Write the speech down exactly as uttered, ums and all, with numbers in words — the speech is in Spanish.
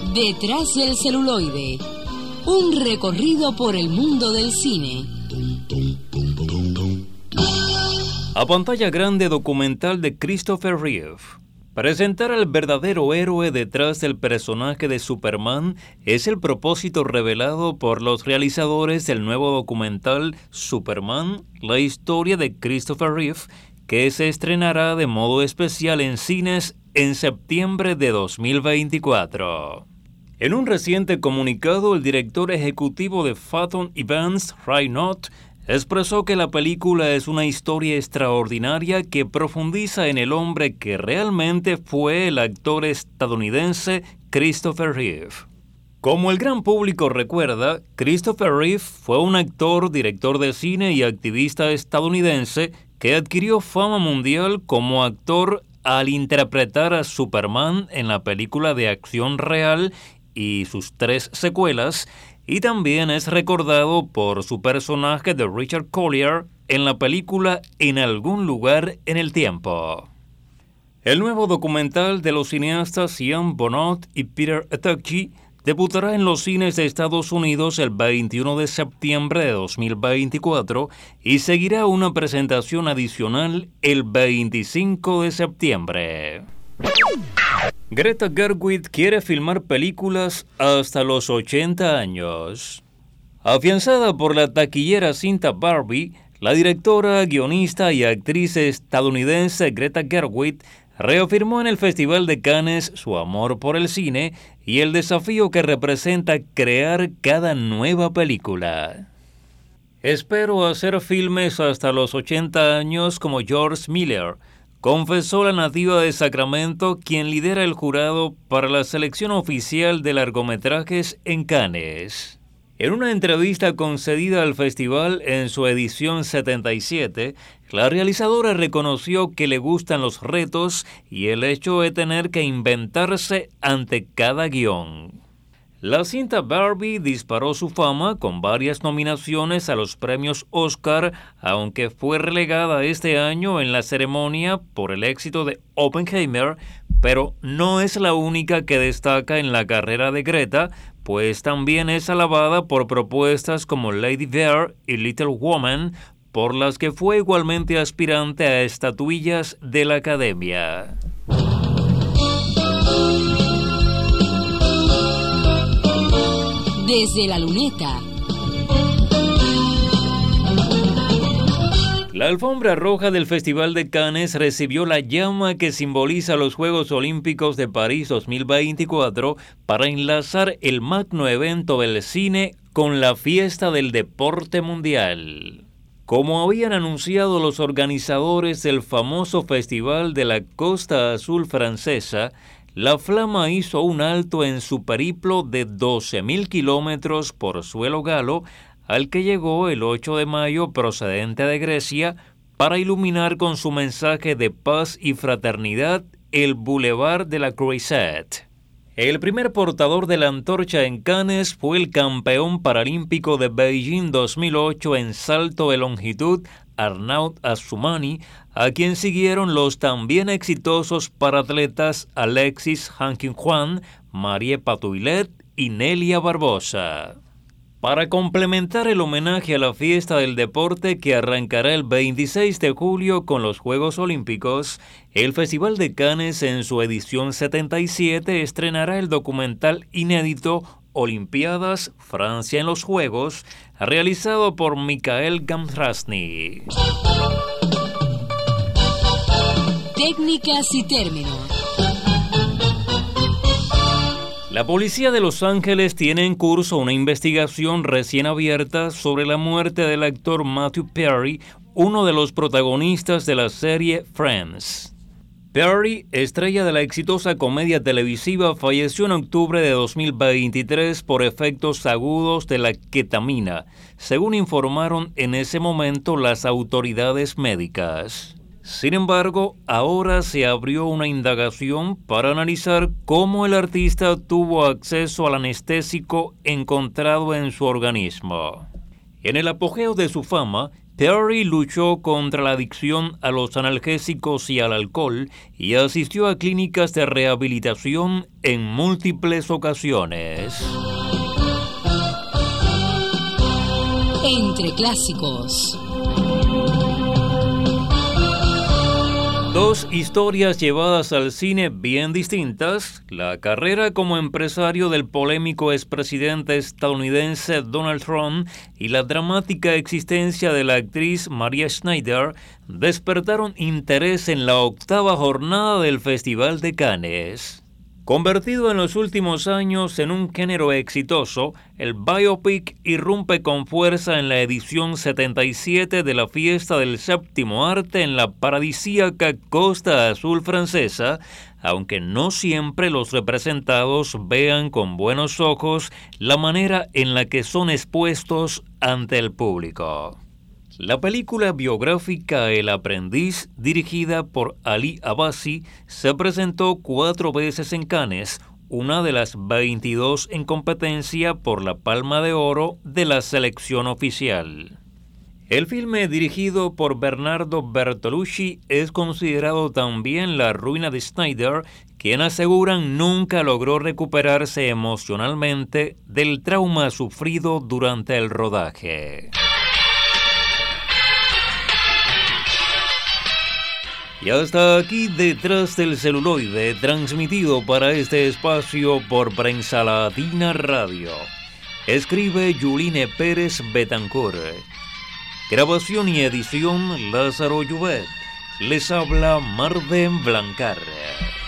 Detrás del celuloide, un recorrido por el mundo del cine. A pantalla grande, documental de Christopher Reeve. Presentar al verdadero héroe detrás del personaje de Superman es el propósito revelado por los realizadores del nuevo documental Superman, la historia de Christopher Reeve, que se estrenará de modo especial en cines en septiembre de dos mil veinticuatro. En un reciente comunicado, el director ejecutivo de Phantom Events, Ray Knott, expresó que la película es una historia extraordinaria que profundiza en el hombre que realmente fue el actor estadounidense Christopher Reeve. Como el gran público recuerda, Christopher Reeve fue un actor, director de cine y activista estadounidense que adquirió fama mundial como actor al interpretar a Superman en la película de acción real y sus tres secuelas, y también es recordado por su personaje de Richard Collier en la película En algún lugar en el tiempo. El nuevo documental de los cineastas Ian Bonnot y Peter Etochi debutará en los cines de Estados Unidos el veintiuno de septiembre de dos mil veinticuatro y seguirá una presentación adicional el veinticinco de septiembre. Greta Gerwig quiere filmar películas hasta los ochenta años. Afianzada por la taquillera cinta Barbie, la directora, guionista y actriz estadounidense Greta Gerwig reafirmó en el Festival de Cannes su amor por el cine y el desafío que representa crear cada nueva película. Espero hacer filmes hasta los ochenta años como George Miller, confesó la nativa de Sacramento, quien lidera el jurado para la selección oficial de largometrajes en Cannes. En una entrevista concedida al festival en su edición setenta y siete, la realizadora reconoció que le gustan los retos y el hecho de tener que inventarse ante cada guión. La cinta Barbie disparó su fama con varias nominaciones a los premios Oscar, aunque fue relegada este año en la ceremonia por el éxito de Oppenheimer, pero no es la única que destaca en la carrera de Greta, pues también es alabada por propuestas como Lady Bird y Little Woman, por las que fue igualmente aspirante a estatuillas de la Academia. Desde la luneta. La alfombra roja del Festival de Cannes recibió la llama que simboliza los Juegos Olímpicos de París dos mil veinticuatro para enlazar el magno evento del cine con la fiesta del deporte mundial. Como habían anunciado los organizadores del famoso Festival de la Costa Azul francesa, la flama hizo un alto en su periplo de doce mil kilómetros por suelo galo, al que llegó el ocho de mayo procedente de Grecia para iluminar con su mensaje de paz y fraternidad el Boulevard de la Croisette. El primer portador de la antorcha en Cannes fue el campeón paralímpico de Beijing dos mil ocho en salto de longitud, Arnaud Assoumani, a quien siguieron los también exitosos paratletas Alexis Hankin-Juan, Marie Patouillet y Nelia Barbosa. Para complementar el homenaje a la fiesta del deporte que arrancará el veintiséis de julio con los Juegos Olímpicos, el Festival de Cannes en su edición setenta y siete estrenará el documental inédito Olimpiadas, Francia en los Juegos, realizado por Mikhail Gamzrasny. Técnicas y términos. La policía de Los Ángeles tiene en curso una investigación recién abierta sobre la muerte del actor Matthew Perry, uno de los protagonistas de la serie Friends. Perry, estrella de la exitosa comedia televisiva, falleció en octubre de dos mil veintitrés por efectos agudos de la ketamina, según informaron en ese momento las autoridades médicas. Sin embargo, ahora se abrió una indagación para analizar cómo el artista tuvo acceso al anestésico encontrado en su organismo. En el apogeo de su fama, Perry luchó contra la adicción a los analgésicos y al alcohol y asistió a clínicas de rehabilitación en múltiples ocasiones. Entre clásicos. Dos historias llevadas al cine bien distintas, la carrera como empresario del polémico expresidente estadounidense Donald Trump y la dramática existencia de la actriz Maria Schneider, despertaron interés en la octava jornada del Festival de Cannes. Convertido en los últimos años en un género exitoso, el biopic irrumpe con fuerza en la edición setenta y siete de la Fiesta del Séptimo Arte en la paradisíaca Costa Azul francesa, aunque no siempre los representados vean con buenos ojos la manera en la que son expuestos ante el público. La película biográfica El aprendiz, dirigida por Ali Abbasi, se presentó cuatro veces en Cannes, una de las veintidós en competencia por la Palma de Oro de la selección oficial. El filme, dirigido por Bernardo Bertolucci, es considerado también la ruina de Schneider, quien aseguran nunca logró recuperarse emocionalmente del trauma sufrido durante el rodaje. Y hasta aquí Detrás del Celuloide, transmitido para este espacio por Prensa Latina Radio. Escribe Yuline Pérez Betancourt. Grabación y edición Lázaro Llobet. Les habla Marden Blancar.